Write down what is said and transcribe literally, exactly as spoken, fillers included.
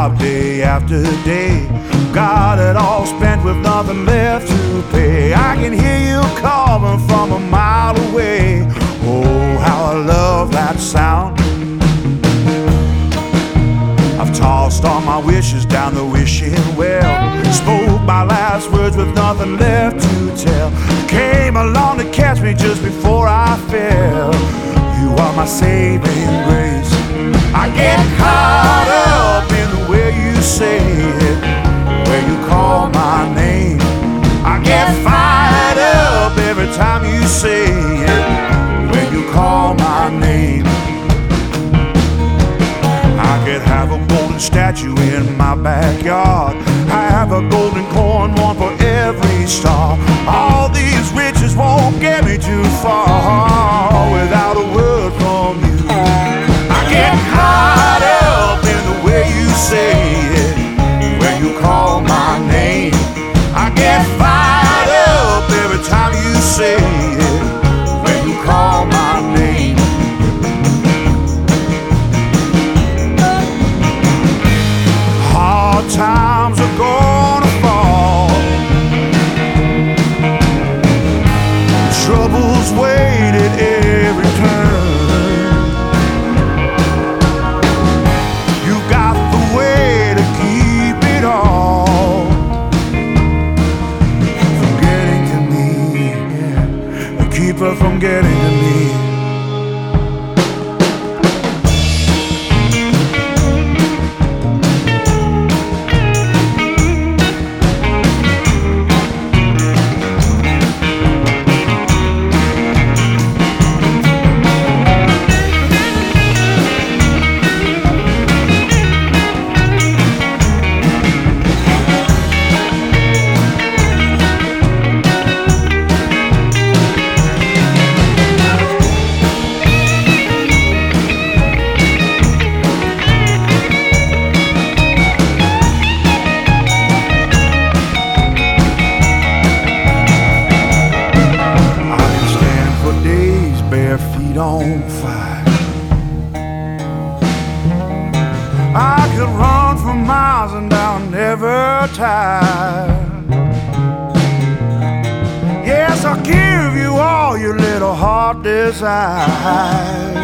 job day after day. Got it all spent with nothing left to pay. I can hear you calling from a mile away. Oh, how I love that sound. I've tossed all my wishes down the wishing well. Spoke my last words with nothing left to tell. Came along to catch me just before I fell. You are my saving grace. I get caught up in the way you say it, where you call my name. I get fired up every time you say it, when you call my name. I could have a golden statue in my backyard. I have a golden coin, one for every star. All these riches won't get me too far without a word from you. I get caught up in the way you say it, when you call my name. I get fired up every time you say it, when you call my name. Hard times are gonna fall, troubles wait at every turn. You got the way to keep it all from getting to me, yeah. Keep her from getting to me. Bare feet on fire. I could run for miles and I'll never tire. Yes, I'll give you all your little heart desires.